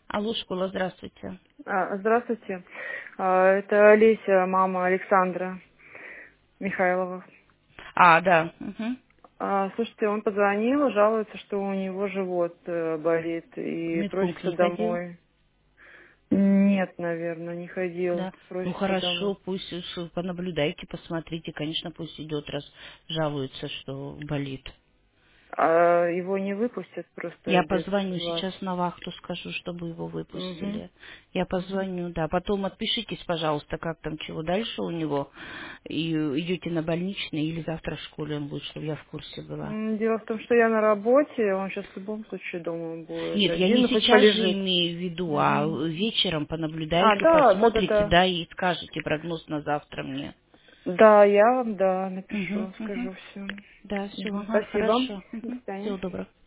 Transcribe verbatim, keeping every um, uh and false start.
Алло, школа, здравствуйте. А, Здравствуйте. А, Это Олеся, мама Александра Михайлова. А, да. Угу. А, Слушайте, он позвонил, жалуется, что у него живот э, болит В и медпункт просится не ходил? домой. Нет, наверное, не ходил. Да. Ну Просится домой. хорошо, пусть уж понаблюдайте, посмотрите. Конечно, пусть идет, раз жалуется, что болит. А его не выпустят просто Я без позвоню вас. сейчас на вахту, скажу, чтобы его Угу. выпустили. Я Угу. позвоню, да. Потом отпишитесь, пожалуйста, как там, чего дальше у него. И идете на больничный или завтра в школе он будет, чтобы я в курсе была. Дело в том, что я на работе, он сейчас в любом случае дома будет Нет, я один, не ну хоть сейчас же полежит. имею в виду, а Угу. вечером А, понаблюдаете, да, да, да, посмотрите, да. да, и скажете прогноз на завтра мне. Да, я вам, да, Угу, напишу, угу. скажу все. Да, все, ага, Спасибо. хорошо. До Угу. свидания. Всего доброго.